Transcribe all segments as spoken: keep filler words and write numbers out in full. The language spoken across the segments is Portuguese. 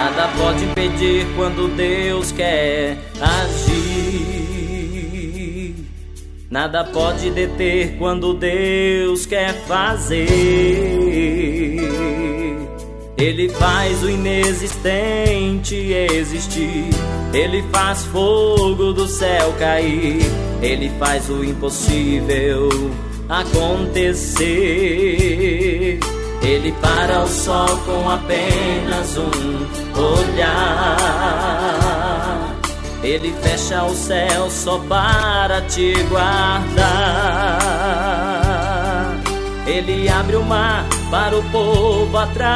Nada pode impedir quando Deus quer agir. Nada pode deter quando Deus quer fazer. Ele faz o inexistente existir. Ele faz fogo do céu cair. Ele faz o impossível acontecer. Ele para o sol com apenas um olhar. Ele fecha o céu só para te guardar. Ele abre o mar para o povo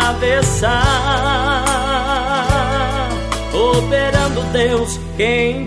atravessar. Operando Deus, quem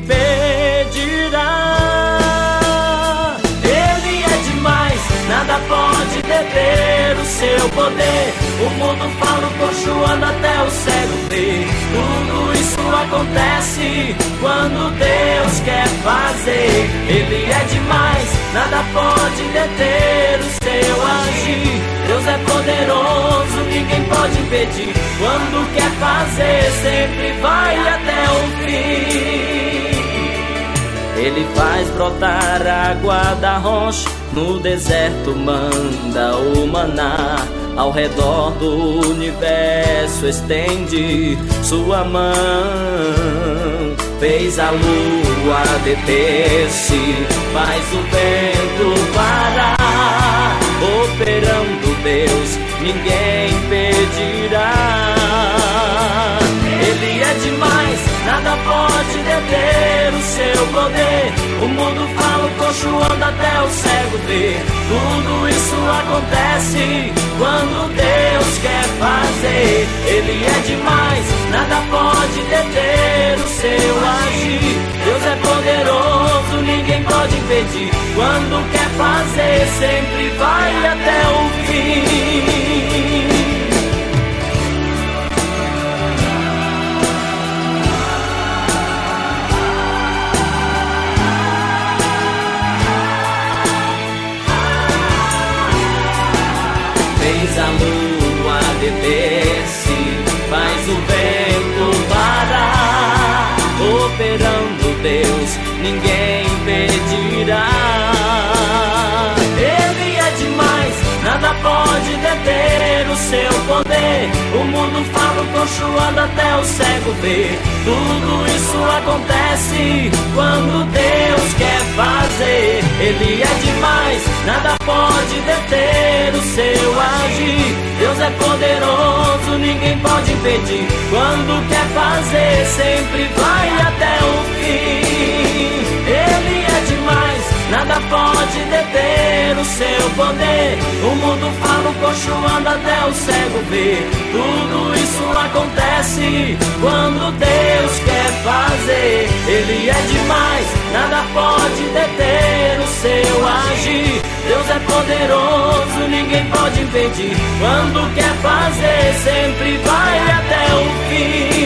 impedirá? Ele é demais, nada pode deter o seu poder. O mundo fala, o coxo anda, até o cego vê. Tudo isso acontece quando Deus quer fazer. Ele é demais, nada pode deter o seu agir. Deus é poderoso, ninguém pode impedir. Quando quer fazer, sempre vai até o fim. Ele faz brotar água da rocha, no deserto manda o maná. Ao redor do universo estende sua mão. Fez a lua deter-se, faz o vento parar. Operando Deus, ninguém impedirá. Ele é demais, nada pode deter o seu poder. O mundo fala, o coxo anda, até o cego vê. Tudo isso acontece quando Deus quer fazer. Ele é demais, nada pode deter o seu agir. Deus é poderoso, ninguém pode impedir. Quando quer fazer, sempre vai até o fim. Fez a lua deter-se, faz o vento parar. Operando Deus, ninguém impedirá. Ele é demais, nada pode deter o seu poder. O mundo fala, o coxo anda, até o cego vê. Tudo isso acontece quando Deus quer fazer. Ele é demais, nada pode deter o seu agir. Deus é poderoso, ninguém pode impedir. Quando quer fazer, sempre vai até o fim. Ele é demais, nada pode deter o seu poder. O mundo fala, o coxo anda, até o cego vê. Tudo isso acontece quando Deus quer fazer. Ele é demais, nada pode deter o seu agir. Deus é poderoso, ninguém pode impedir. Quando quer fazer, sempre vai até o fim.